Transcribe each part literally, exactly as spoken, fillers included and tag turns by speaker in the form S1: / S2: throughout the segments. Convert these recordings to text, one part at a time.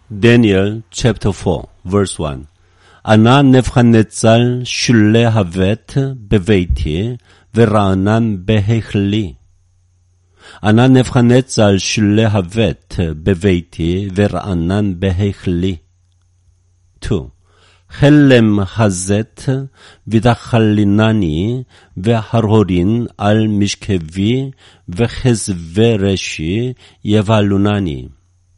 S1: Daniel chapter four, verse one. ענה נבוכדנצר שולי הבית בביתי ורענן בהיכלי. ענה נבוכדנצר שולי הבית בביתי ורענן בהיכלי. two. חלם חזת ותחלינני והרהורין על משכבי וחזבי ראשי יבהלונני.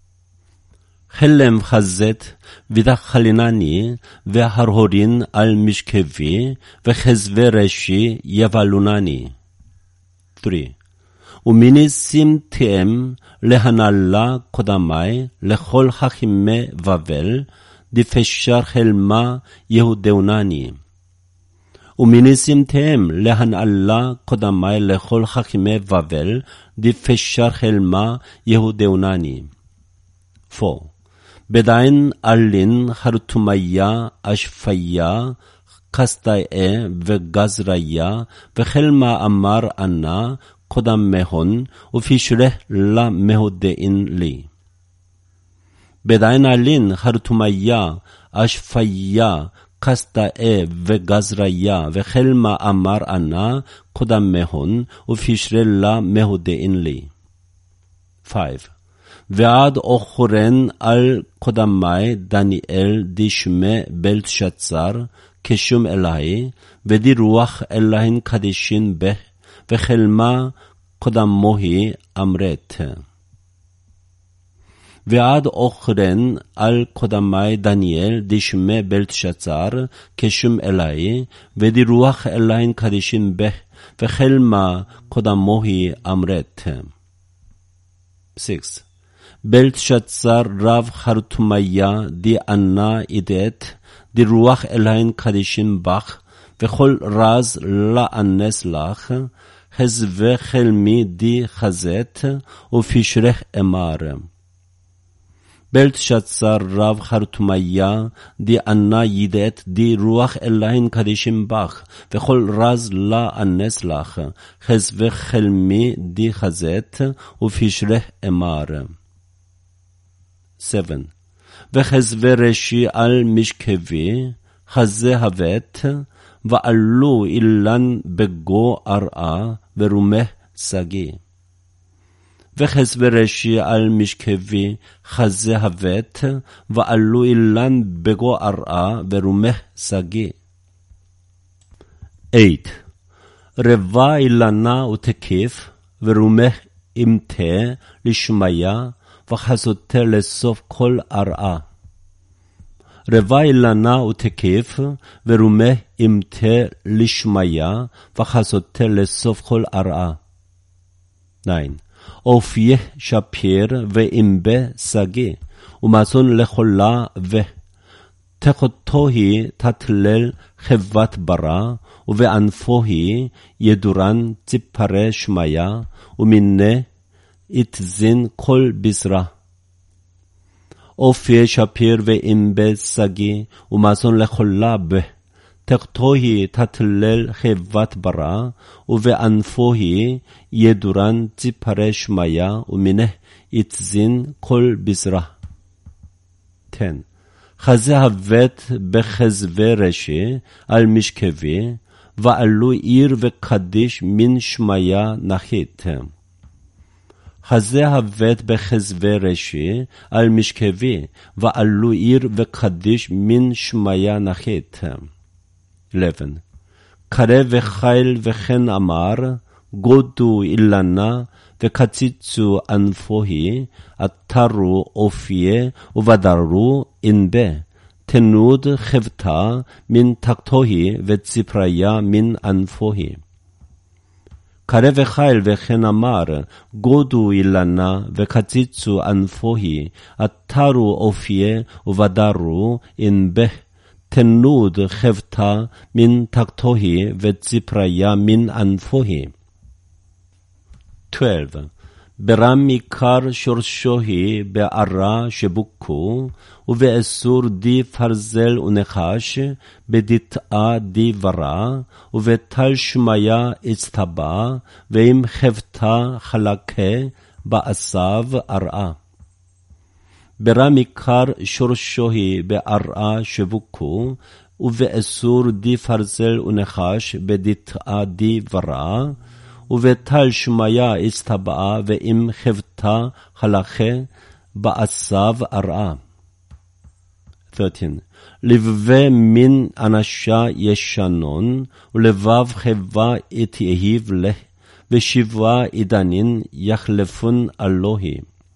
S1: חלם חזת ותחלינני והרהורין על משכבי וחזבי ראשי יבהלונני. three. ומיני שימתיהם להנהלה קודמי לכל חכמי בבל דפשר חלמה יהודאונני. ומיני שימתיהם להנהלה קודמי לכל חכמי בבל דפשר חלמה יהודאונני. four. בדין אלין חרטומיה אשפיה קסטאיה וגזריה וחלמה אמר ענה קודם מהון ופישרה לה מהודאין לי. בדין אלין חרטומיה אשפיה קסטאיה וגזריה וחלמה אמר ענה קודם מהון ופישרה לה מהודאין לי. five. ועד אוכרן על קודמי דניאל דשמי בלטשצר כשום אלוהי ודי רוח אלוהין קדישין בה וחלמה קודמוהי אמרת. ועד אוכרן על קודמי דניאל דשמי בלטשצר כשום אלוהי ודי רוח אלוהין קדישין בה וחלמה קודמוהי אמרת. six. בלטשצר רב חרטומיה די ענה אידת די רוח אלוהין קדישין בך וכל רז לאנס לך חזבי חלמי די חזת ופישרך אמר. בלטשצר רב חרטומיה די ענה אידת די רוח אלוהין קדישין בך וכל רז לאנס לך חזבי חלמי די חזת ופישרך אמר. seven. וחזבי ראשי על משכבי חזה הבית ועלו אילן בגו ארעה ורומח סגי. וחזבי ראשי על משכבי חזה הבית ועלו אילן בגו ארעה ורומח סגי. eight. רבה אילנה ותקיף ורומח אמתה לשמיה וחזותה לסוף כל ארעה. רבה אילנה ותקיף ורומח אמתה לשמיה וחזותה לסוף כל ארעה. nine. אופיה שפיר ואמבה סגי ומזון לחולה ותחתוהי תתלל חבת ברא ובענפוהי ידורן ציפרי שמיה ומיני יתזין כל בזרה. אופיה שפיר ואמבה סגי ומזון לחולה תחתוהי תתלל חבת ברא ובענפוהי ידורן ציפרי שמיה ומיני יתזין כל בזרה. ten. חזה הבית בחזבי ראשי על משכבי ועלו עיר וקדיש מן שמיה נחית. חזה הבית בחזבי ראשי על משכבי ועלו עיר וקדיש מן שמיה נחית. eleven. קרא וחיל וכן אמר גודו אילנה וקציצו ענפוהי עטרו אופיה ובדרו אנבה תנוד חבטה מן תחתוהי וציפריה מן ענפוהי. קרא וחיל וכן אמר גודו אילנה וקציצו ענפוהי עטרו אופיה ובדרו אנבה תנוד חבטה מן תחתוהי וציפריה מן ענפוהי. twelve. ברם עיקר שורשוהי בערה שבוקו ובאסור די פרזל ונחש בדתאה די ורע ובטל שמיה הצטבע ועם חבטה חלקה בעשב ארעה. ברע מקר שורשוי בארעה שבוקו, ובאסור די פרזל ונחש בדתאה די ורע, ובטל שמיה הסתבעה ואם חבטה חלכה בעשב ארעה. שלוש עשרה. לבבי מין אנשה ישנון, ולבב חבה יתיהיב לה, ושבעה עידנין יחלפון אלוהי.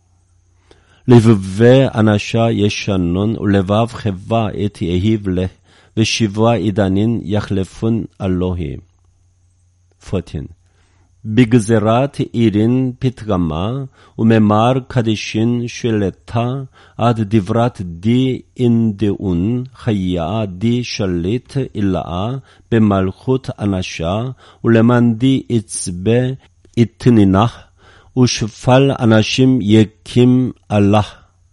S1: לבבי אנשה ישנון, ולבב חבה יתיהיב לה, ושבעה עידנין יחלפון אלוהי. ארבע עשרה. בגזרת עירין פתגמה, וממר קדישין שלטה, עד דברת די אינדאון, חיה די שליט אילאה, במלכות אנשה, ולמן די עצבה התנינח, ושפל אנשים יקים אללה.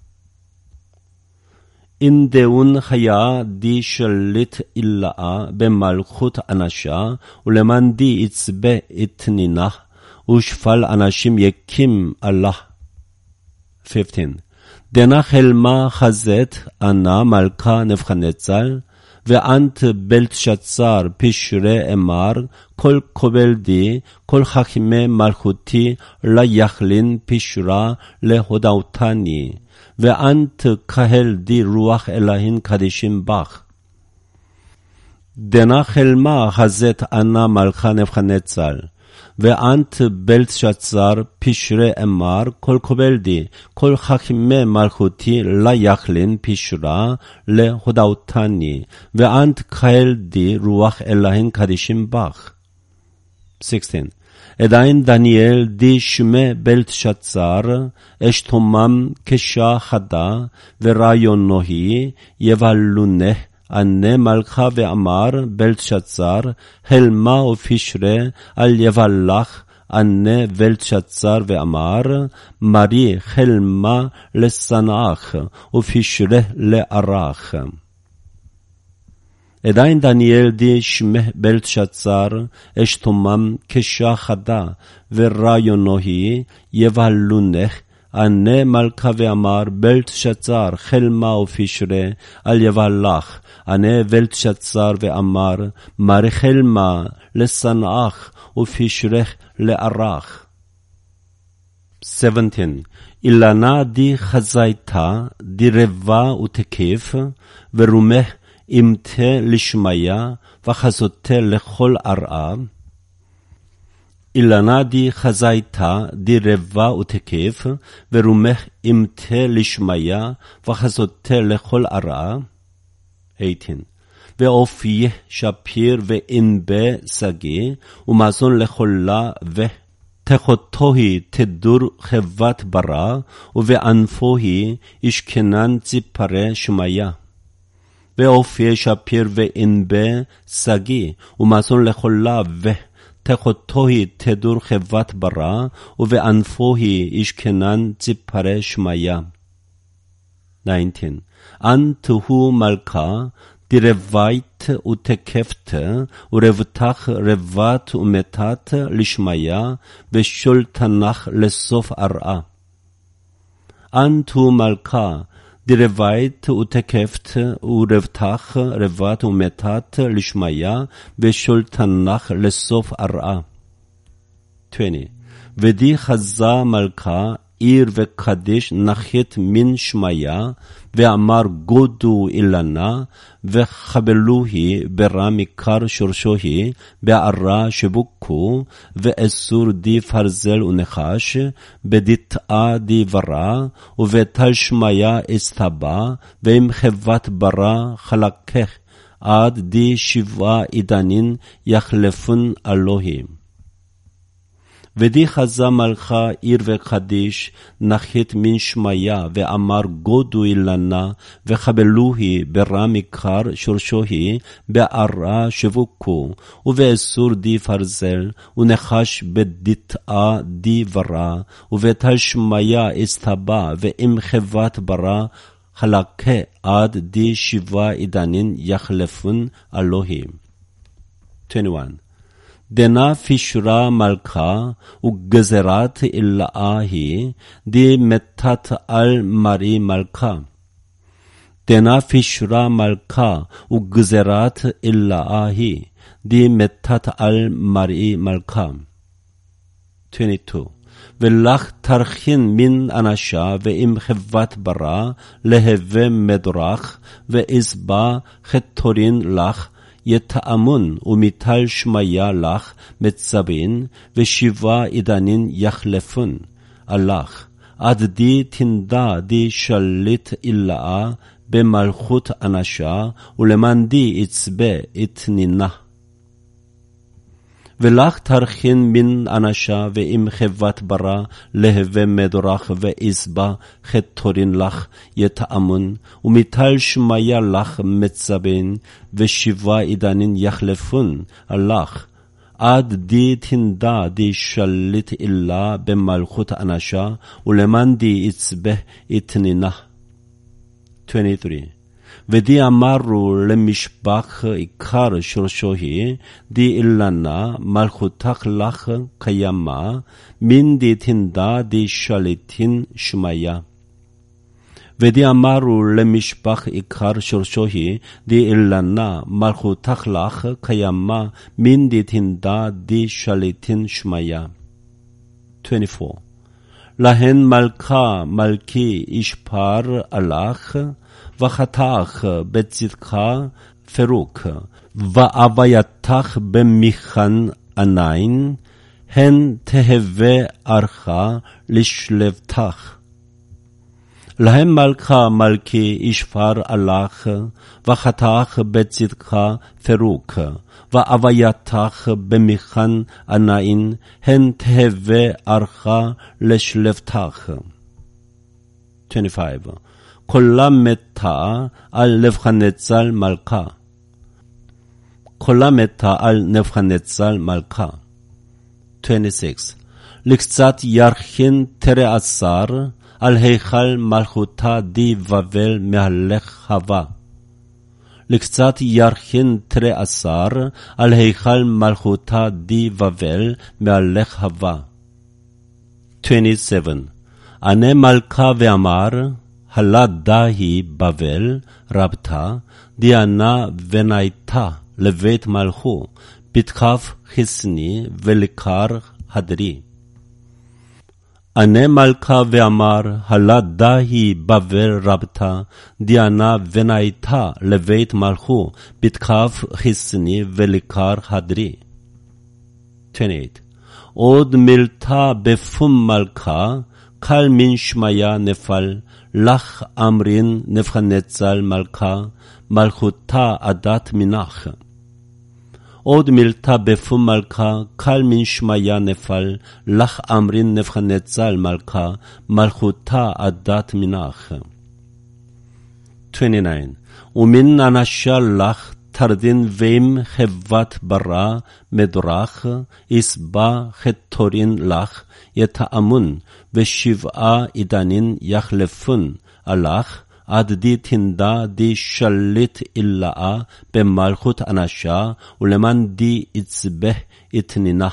S1: אינדאון חיה די שליט אילאה במלכות אנשה, ולמן די עצבה התנינח, ושפל אנשים יקים אללה. חמש עשרה. דנה חלמה חזת אנה מלכה נבוכדנצר, ואנט בלטשצר פשרי אמר, כל קובל די, כל חכמי מלכותי, לא יכלין פשרה להודעותני. ואנט קהל די רוח אלוהין קדישים בך. דנה חלמה חזת אנה מלכה נבוכדנצר, ואנט בלטשצר פשרי אמר, כל קובל די, כל חכמי מלכותי לא יכלין פשרה להודעותני, ואנט קהל די רוח אלוהין קדישים בך. שש עשרה. עדיין דניאל די שמי בלטשצר, אשתומם קשה חדה, ורעיונוהי יבלונה, ענה מלכה ואמר בלטשצר, חלמה ופשרה על יבלך, ענה בלטשצר ואמר, מרי חלמה לשנאך, ופשרה לארך. עדיין דניאל די שמי בלטשצר, אשתומם קשה חדה, ורעיונוהי יבלונך, ענה מלכה ואמר בלטשצר, חלמה ופשרה על יבלך, ענה בלטשצר ואמר, מרי חלמה לשנאך, ופשרה לארך. שבע עשרה. אילנה די חזייתה, די רבה ותקיף, ורומך אמתה לשמיה, וחזותה לכל ארעה. אילנה די חזייתה, די רבה ותקיף, ורומך אמתה לשמיה, וחזותה לכל ארעה. שמונה עשרה. ואופיה שפיר ואנבה שגיא, ומזון לכלה ו... תחותוהי תדור חבת ברא, ובענפוהי ישכנן ציפרי שמיה. ואופיה שפיר ואנבה שגיא, ומזון לכלה ו... תחותוהי תדור חבת ברא, ובענפוהי ישכנן ציפרי שמיה. תשע עשרה. אנתהו מלכה, דרבית ותקפת, ורבתך רבת ומתת לשמיה, ושולטנך לסוף ארעה. אנתו מלכה, דרבית ותקפת, ורבתך רבת ומתת לשמיה, ושולטנך לסוף ארעה. עשרים. ודי חזה מלכה, עיר וקדיש נחית מן שמיה, ואמר גודו אילנה, וחבלוהי ברע מקר שורשוהי, בערה שבוקו, ואסור די פרזל ונחש, בדתאה די ורע, ובטל שמיה אסתבה, ועם חבת ברע חלקך, עד די שבעה עידנין יחלפון אלוהים. ודי חזה מלכה עיר וקדיש נחית מן שמיה, ואמר גודו אילנה, וחבלוהי ברע מקר שורשוהי, בערה שבוקו, ובאסור די פרזל, ונחש בדתאה די ורע, ובטל שמיה אסתבה, ועם חבת ברע חלקה, עד די שבעה עידנין יחלפון אלוהים. עשרים ואחת. דנה פישרה מלכה וגזרת אילאה היא, די מתת על מרי מלכה. דנה פישרה מלכה וגזרת אילאה היא, די מתת על מרי מלכה. עשרים ושתיים. ולך תרכין מן אנשה ועם חבת ברא להווה מדורך ועזבה חתורין לך יתאמון ומיטל שמיה לך מצבין ושבעה עדנין יחלפון עלך עד די תנדה די שליט אילאה במלכות אנשה ולמען די יצבה יתנינה. ולך תרכין מן אנשה ועם חבת ברא להווה מדורך ועזבה חתורין לך יתאמון ומיטל שמיה לך מצבין ושבעה עדנין יחלפון עלך עד די תנדה די שליט אילאה במלכות אנשה ולמען די יצבה יתנינה. עשרים ושלוש. ודי אמרו למשפח עיקר שורשו היא, די אילנה מלכותך לך קיימה, מן די תנדה די שליטין שמיה. ודי אמרו למשפח עיקר שורשו היא, די אילנה מלכותך לך קיימה, מן די תנדה די שליטין שמיה. עשרים וארבע. להן מלכה מלכי ישפר עלך, וחתך בצדך פרוק, ואווייתך במיכן ענין, הן תהווה ערכה לשלבתך. להם מלכה מלכי ישפר עלך, וחתך בצדך פרוק, ואווייתך במיכן ענין, הן תהווה ערכה לשלבתך. עשרים וחמש. קולה מתה על נבוכדנצר מלכה. קולה מתה על נבוכדנצר מלכה. עשרים ושש. לקצת ירכין תרע עשר על היכל מלכותה די בבל מהלך הווה. לקצת ירכין תרע עשר על היכל מלכותה די בבל מהלך הווה. עשרים ושבע. ענה מלכה ואמר, הלדה היא בבל רבתה, דיאנה ונאיתה לבית מלכו, בתקף חסני ולקר הדרי. ענה מלכה ואמר, הלדה היא בבל רבתה, דיאנה ונאיתה לבית מלכו, בתקף חסני ולקר הדרי. עשרים ושמונה. עוד מילתה בפום מלכה, קל מן שמיה נפל, לך אמרין נבוכדנצר מלכה, מלכותה עדת מנח. עוד מילתה בפום מלכה, קל מן שמיה נפל, לך אמרין נבוכדנצר מלכה, מלכותה עדת מנח. עשרים ותשע. ומן אנשה לך תרדין ועם חבת ברא מדורך, יסבה חתורין לך יתאמון, ושבעה עדנין יחלפון עלך, עד די תנדה די שליט אילאה במלכות אנשה, ולמען די יצבה יתנינה.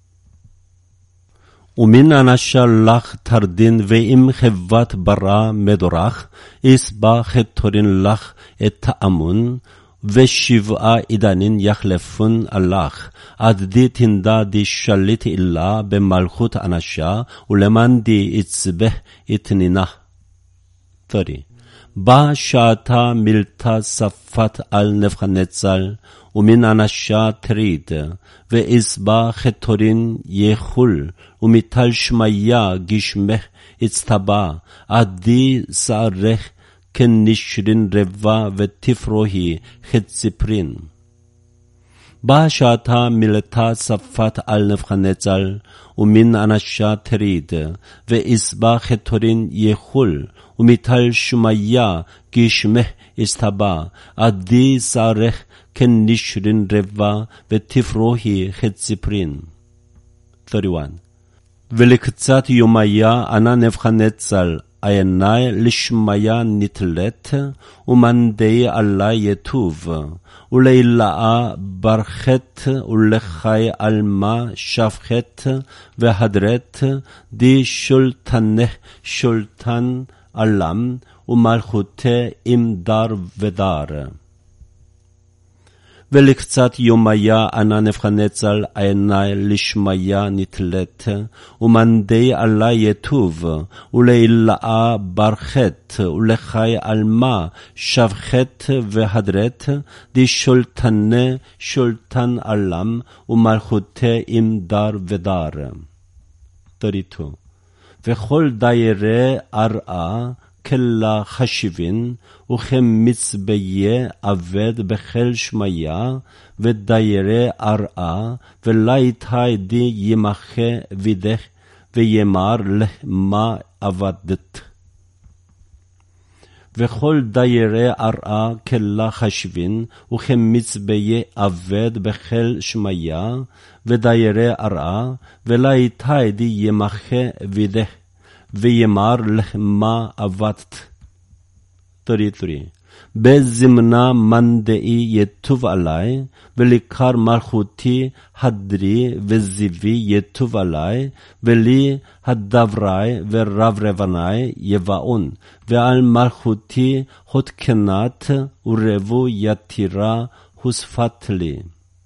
S1: ומן אנשה לך תרדין ועם חבת ברא מדורך, יסבה חתורין לך יתאמון, ושבעה עדנין יחלפון עלך, עד די תנדה די שליט אילאה במלכות אנשה, ולמען די יצבה יתנינה. שלושים. בא שעתה מילתה שפת על נבוכדנצר, ומן אנשה תריד, ועזבה חתורין יחול, ומיטל שמיה גשמך יצטבע, עד די שערך כנשרין רבע ותפרוהי חציפרין. בא שעתה מילתה שפת על נבוכדנצר, ומן אנשה תריד, ועזבה חתורין יחול, ומיטל שמיה גשמך יצטבע, עד די שערך כנשרין רבע ותפרוהי חציפרין. שלושים ואחת. ולקצת יומיה ענה נבוכדנצר עיני לשמיה נתלת, ומנדעי עלי יטוב, ולילאה ברכת, ולחי עלמה שפחת, והדרת, די שולטנה שולטן עלם, ומלכותי עם דר ודר. ולקצת יומיה ענה נבוכדנצר עיני לשמיה נתלת, ומנדעי עלי יטוב, ולילאה ברכת, ולחי עלמה שפחת והדרת, די שולטנה שולטן עלם, ומלכותי עם דר ודר. שלושים ושתיים. וכל דיירי ארעה כלה חשיבין, וכמצביה אבד בכל שמיה, ודיירי ארעה, ולאיתי די ימחה וידך, וימר למה אבדת. וכל דיירי ארעה כלה חשיבין, וכמצביה אבד בכל שמיה, ודיירי ארעה, ולאיתי די ימחה וידך, וימר למה אבדת. שלושים ושלוש. בזמנה מנדעי יטוב עלי, וליקר מלכותי הדרי וזיוי יטוב עלי, ולי הדברי ורברבני יבאון, ועל מלכותי הותקנת ורבו יתירה הוספת לי.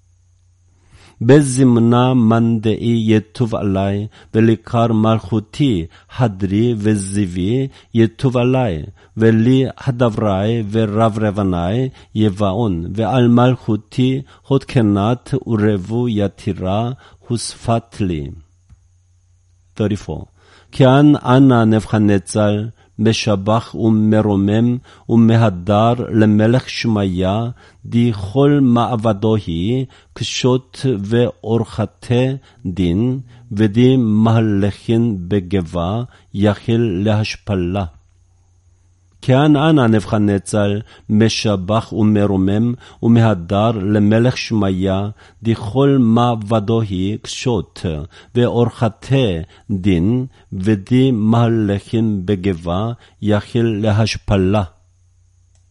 S1: בזמנה מנדעי יטוב עלי, וליקר מלכותי הדרי וזיוי יטוב עלי, ולי הדברי ורברבני יבאון, ועל מלכותי הותקנת ורבו יתירה הוספת לי. שלושים וארבע. כען אנה נבוכדנצר משבח ומרומם ומהדר למלך שמיה, די כל מעבדו היא קשות ואורחתי דין, ודי מהלכין בגבה יחיל להשפלה. כען אנה נבוכדנצר משבח ומרומם ומהדר למלך שמיה, די כל מעבדו היא קשות ואורחתי דין, ודי מהלכין בגבה יחיל להשפלה.